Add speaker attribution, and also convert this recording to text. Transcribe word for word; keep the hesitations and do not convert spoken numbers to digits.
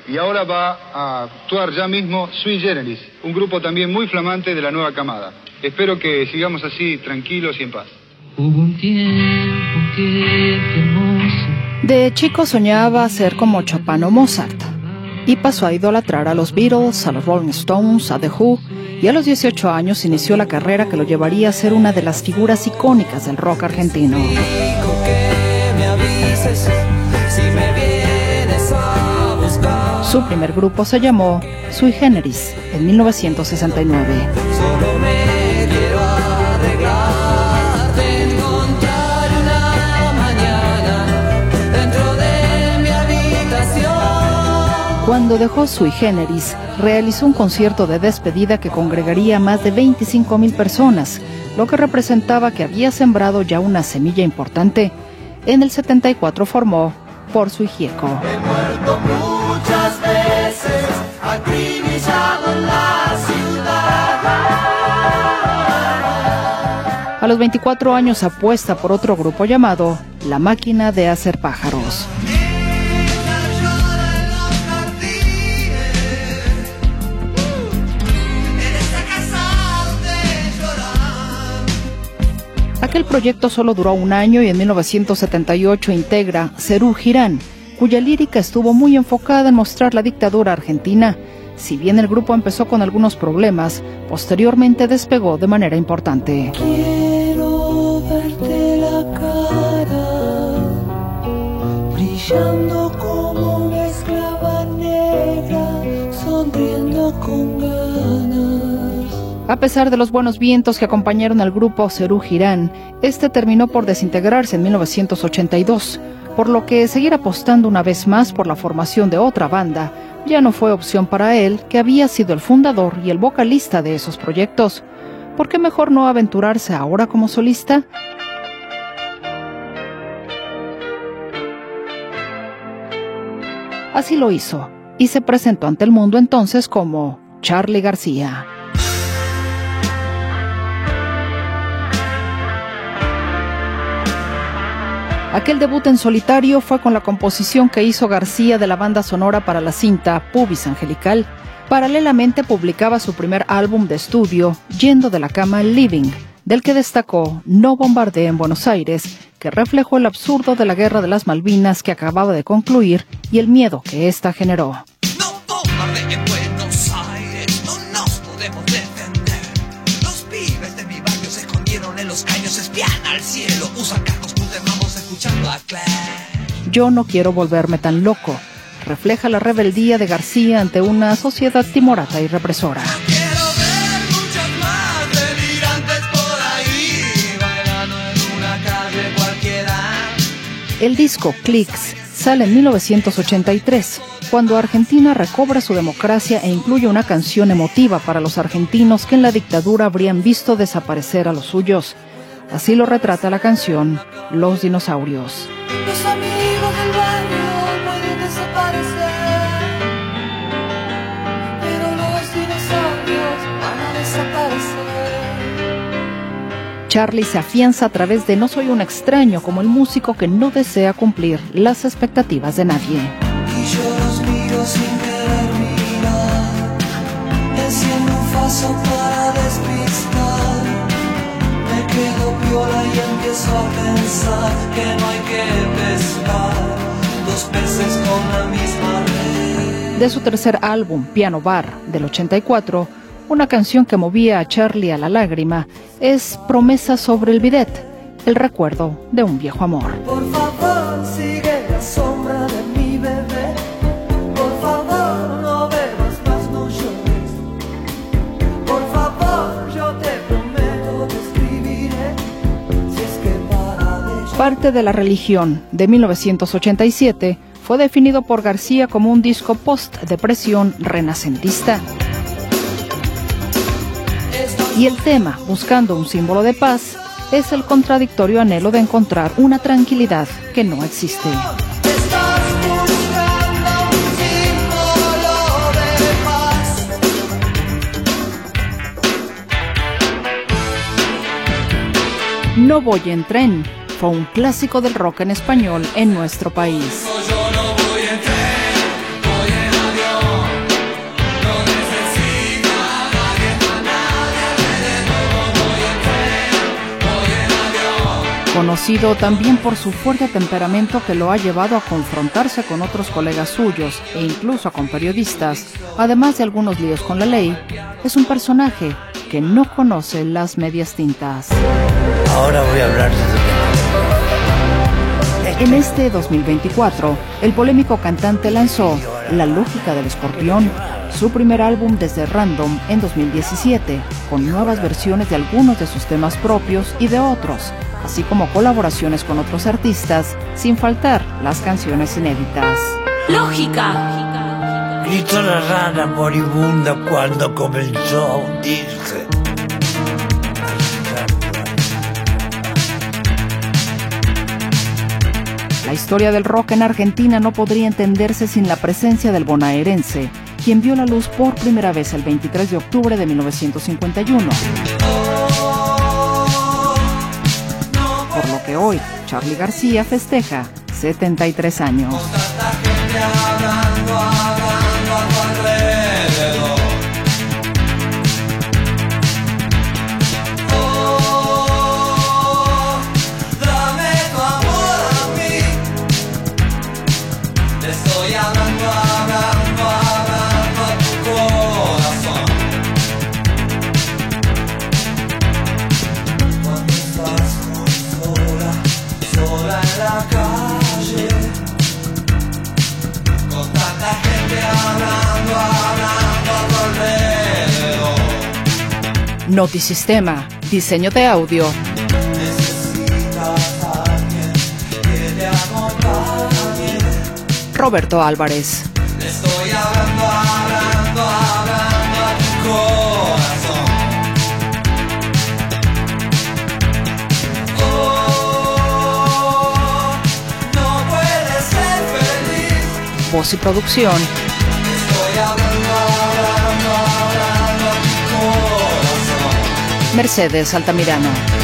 Speaker 1: Y ahora va a actuar ya mismo Sui Generis, un grupo también muy flamante de la nueva camada. Espero que sigamos así, tranquilos y en paz.
Speaker 2: Hubo un tiempo que hermoso.
Speaker 3: De chico soñaba ser como Chopin o Mozart, y pasó a idolatrar a los Beatles, a los Rolling Stones, a The Who, y a los dieciocho años inició la carrera que lo llevaría a ser una de las figuras icónicas del rock argentino. Su primer grupo se llamó Sui Generis en mil novecientos sesenta y nueve. Cuando dejó Sui Generis, realizó un concierto de despedida que congregaría a más de veinticinco mil personas, lo que representaba que había sembrado ya una semilla importante. En el setenta y cuatro formó Por Sui Gieco.
Speaker 4: He muerto muchas veces, acribillado en la ciudad.
Speaker 3: A los veinticuatro años apuesta por otro grupo llamado La Máquina de Hacer Pájaros. Aquel proyecto solo duró un año y en mil novecientos setenta y ocho integra Serú Girán, cuya lírica estuvo muy enfocada en mostrar la dictadura argentina. Si bien el grupo empezó con algunos problemas, posteriormente despegó de manera importante.
Speaker 4: Quiero verte la cara, brillando como una esclava negra, sonriendo con ganas.
Speaker 3: A pesar de los buenos vientos que acompañaron al grupo Serú Girán, este terminó por desintegrarse en mil novecientos ochenta y dos, por lo que seguir apostando una vez más por la formación de otra banda ya no fue opción para él, que había sido el fundador y el vocalista de esos proyectos. ¿Por qué mejor no aventurarse ahora como solista? Así lo hizo, y se presentó ante el mundo entonces como Charly García. Aquel debut en solitario fue con la composición que hizo García de la banda sonora para la cinta Pubis Angelical. Paralelamente publicaba su primer álbum de estudio, Yendo de la cama al living, del que destacó No bombardee en Buenos Aires, que reflejó el absurdo de la Guerra de las Malvinas que acababa de concluir y el miedo que ésta generó.
Speaker 5: No bombardee en Buenos Aires, no nos podemos defender. Los pibes de mi barrio se escondieron en los caños, espían al cielo, usan cascos, vamos escuchando a Claire.
Speaker 3: Yo no quiero volverme tan loco. Refleja la rebeldía de García ante una sociedad timorata y represora.
Speaker 5: Quiero ver muchos más delirantes por ahí, bailando en una calle cualquiera.
Speaker 3: El disco Clicks sale en mil novecientos ochenta y tres, cuando Argentina recobra su democracia e incluye una canción emotiva para los argentinos que en la dictadura habrían visto desaparecer a los suyos. Así lo retrata la canción Los Dinosaurios.
Speaker 4: Los amigos del barrio pueden desaparecer, pero los dinosaurios van a desaparecer.
Speaker 3: Charly se afianza a través de No soy un extraño como el músico que no desea cumplir las expectativas de nadie.
Speaker 4: Y yo los miro sin querer mirar, enciendo un faso para despistar. Me quedo piola y empiezo a pensar que no hay que pescar dos peces con la misma red.
Speaker 3: De su tercer álbum, Piano Bar, del ochenta y cuatro, una canción que movía a Charly a la lágrima es Promesa sobre el bidet, el recuerdo de un viejo amor.
Speaker 4: Por favor, sigue la sombra de mi bebé. Por favor, no bebas más, no llores. Por favor, yo te prometo, te escribiré. Si es que para de llorar.
Speaker 3: Parte de la religión, de mil novecientos ochenta y siete, fue definido por García como un disco post-depresión renacentista. Y el tema, buscando un símbolo de paz, es el contradictorio anhelo de encontrar una tranquilidad que no existe.
Speaker 4: Estás buscando un símbolo de paz.
Speaker 3: No voy en tren fue un clásico del rock en español en nuestro país.
Speaker 5: Yo no voy en tren, voy en avión.
Speaker 3: conocido también por su fuerte temperamento que lo ha llevado a confrontarse con otros colegas suyos e incluso con periodistas, además de algunos líos con la ley, es un personaje que no conoce las medias tintas.
Speaker 6: Ahora voy a hablar de...
Speaker 3: En este dos mil veinticuatro, el polémico cantante lanzó La Lógica del Escorpión, su primer álbum desde Random en dos mil diecisiete, con nuevas versiones de algunos de sus temas propios y de otros, así como colaboraciones con otros artistas, sin faltar las canciones inéditas.
Speaker 7: Lógica.
Speaker 6: Gritó la rana moribunda cuando comenzó a hundirse.
Speaker 3: La historia del rock en Argentina no podría entenderse sin la presencia del bonaerense, quien vio la luz por primera vez el veintitrés de octubre de mil novecientos cincuenta y uno. Por lo que hoy, Charly García festeja setenta y tres años. Notisistema, diseño de audio. Roberto Álvarez.
Speaker 5: Estoy hablando, hablando, hablando a tu corazón. Oh, no puedes ser feliz.
Speaker 3: Voz y producción.
Speaker 5: Estoy hablando, hablando, hablando a tu corazón.
Speaker 3: Mercedes Altamirano.